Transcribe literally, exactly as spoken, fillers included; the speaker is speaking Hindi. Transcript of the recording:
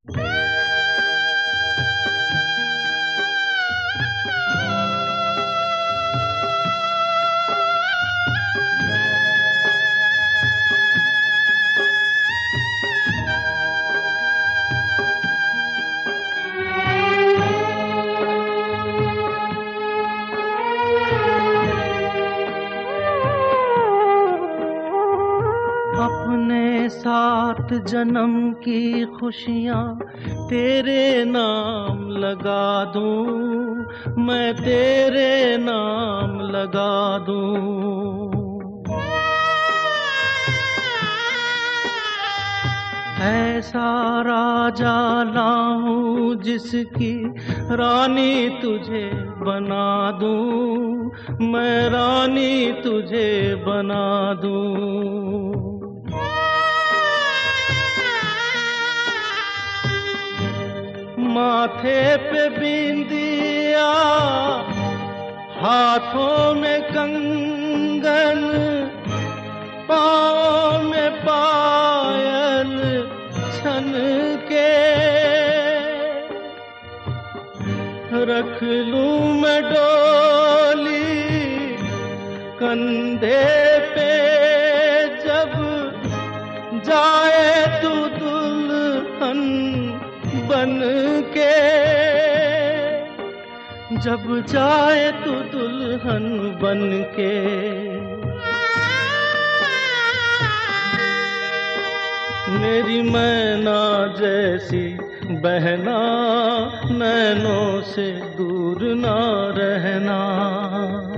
अपने साथ जन्म की खुशियाँ तेरे नाम लगा दूं, मैं तेरे नाम लगा दूं। ऐसा राजा लाऊं जिसकी रानी तुझे बना दूं, मैं रानी तुझे बना दूं। माथे पे बिंदिया, हाथों में कंगन, पाँव में पायल छन के रख लूं मैं डोली कंधे पे, जब जाए तू दुल्हन बन के, जब जाए तू दुल्हन बन के। मेरी मैना जैसी बहना, नैनों से दूर ना रहना।